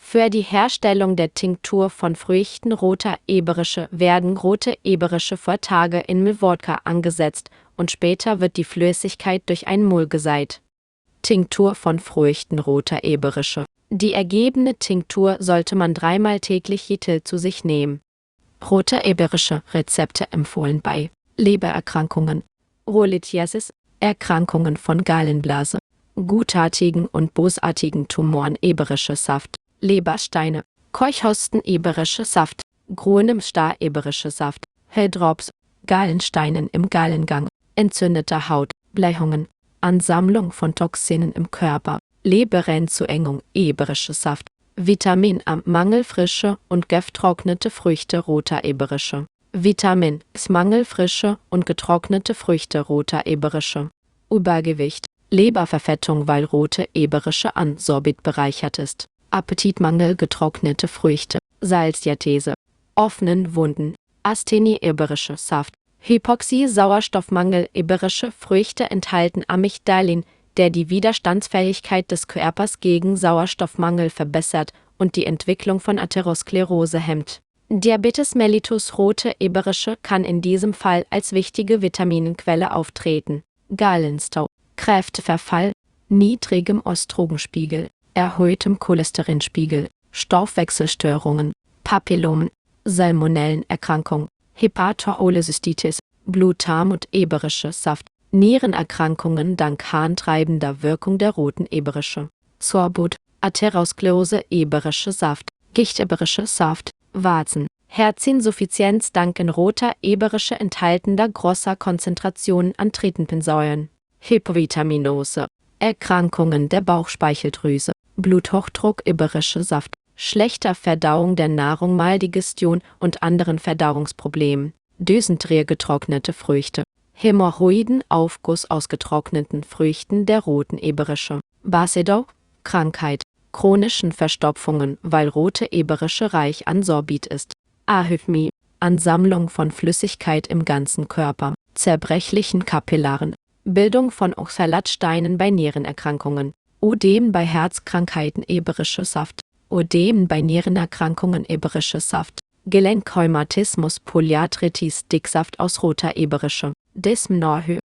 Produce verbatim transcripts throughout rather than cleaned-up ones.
Für die Herstellung der Tinktur von Früchten roter Eberische werden rote Eberische vor Tage in Milwodka angesetzt und später wird die Flüssigkeit durch ein Mull geseit. Tinktur von Früchten roter Eberische. Die ergebene Tinktur sollte man dreimal täglich jetil zu sich nehmen. Rote Eberische Rezepte empfohlen bei Lebererkrankungen, Rholithiasis, Erkrankungen von Gallenblase, gutartigen und bösartigen Tumoren Eberische Saft, Lebersteine, Keuchhusten Eberische Saft, grünem Star Eberische Saft, Helldrops, Gallensteinen im Gallengang, entzündeter Haut, Blähungen, Ansammlung von Toxinen im Körper, Leberentzüengung Eberische Saft, Vitamin A-Mangel frische und getrocknete Früchte roter Eberische, Vitamin C-Mangel frische und getrocknete Früchte roter Eberische, Übergewicht, Leberverfettung weil rote Eberische an Sorbit bereichert ist, Appetitmangel getrocknete Früchte, Salzdiathese, offenen Wunden, Asthenie Eberische Saft, Hypoxie Sauerstoffmangel Eberische Früchte enthalten Amygdalin, der die Widerstandsfähigkeit des Körpers gegen Sauerstoffmangel verbessert und die Entwicklung von Atherosklerose hemmt. Diabetes mellitus rote Eberische kann in diesem Fall als wichtige Vitaminenquelle auftreten. Gallenstau, Kräfteverfall, niedrigem Östrogenspiegel, erhöhtem Cholesterinspiegel, Stoffwechselstörungen, Papillomen, Salmonellenerkrankung, Hepatocholecystitis, Blutarmut Eberische Saft, Nierenerkrankungen dank harntreibender Wirkung der roten Eberische, Skorbut, Atherosklerose Eberische Saft, Gicht Eberische Saft, Warzen, Herzinsuffizienz dank in roter Eberische enthaltender großer Konzentrationen an Triterpensäuren, Hypovitaminose, Erkrankungen der Bauchspeicheldrüse, Bluthochdruck Eberische Saft, schlechter Verdauung der Nahrung Maldigestion und anderen Verdauungsproblemen, Dysenterie getrocknete Früchte, Hämorrhoidenaufguss aus getrockneten Früchten der roten Eberische, Basedow, Krankheit, chronischen Verstopfungen weil rote Eberische reich an Sorbit ist, Ahypmie, Ansammlung von Flüssigkeit im ganzen Körper, zerbrechlichen Kapillaren, Bildung von Oxalatsteinen bei Nierenerkrankungen, Ödem bei Herzkrankheiten Eberische Saft, Ödem bei Nierenerkrankungen Eberische Saft, Gelenkrheumatismus Polyarthritis Dicksaft aus roter Eberische, Dysmenorrhoe,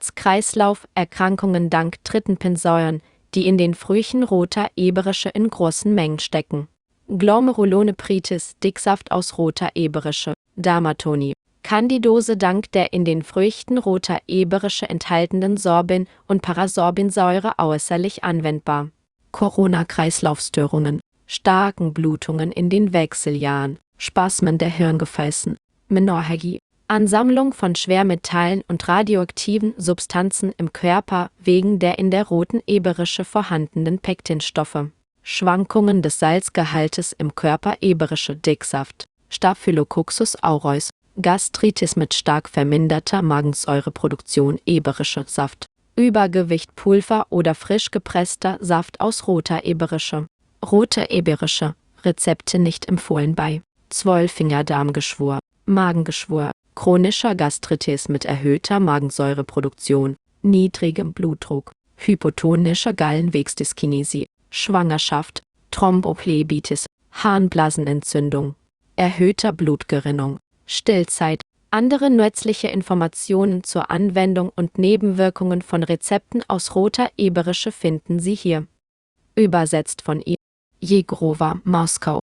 Herz-Kreislauf-Erkrankungen dank Triterpensäuren, die in den Früchten roter Eberische in großen Mengen stecken, Glomerulonephritis Dicksaft aus roter Eberische, Dermatonie, Candidose dank der in den Früchten roter Eberische enthaltenen Sorbin- und Parasorbinsäure äußerlich anwendbar, Corona-Kreislaufstörungen, starken Blutungen in den Wechseljahren, Spasmen der Hirngefäßen, Menorrhagie, Ansammlung von Schwermetallen und radioaktiven Substanzen im Körper wegen der in der roten Eberische vorhandenen Pektinstoffe, Schwankungen des Salzgehaltes im Körper Eberische Dicksaft, Staphylococcus aureus, Gastritis mit stark verminderter Magensäureproduktion Eberische Saft, Übergewicht Pulver oder frisch gepresster Saft aus roter Eberische, rote Eberische, Rezepte nicht empfohlen bei Zwölffingerdarmgeschwür, Magengeschwür, chronischer Gastritis mit erhöhter Magensäureproduktion, niedrigem Blutdruck, hypotonischer Gallenwegsdyskinesie, Schwangerschaft, Thrombophlebotitis, Harnblasenentzündung, erhöhter Blutgerinnung, Stillzeit. Andere nützliche Informationen zur Anwendung und Nebenwirkungen von Rezepten aus roter Eberische finden Sie hier. Übersetzt von I. Jegrova, Moskau.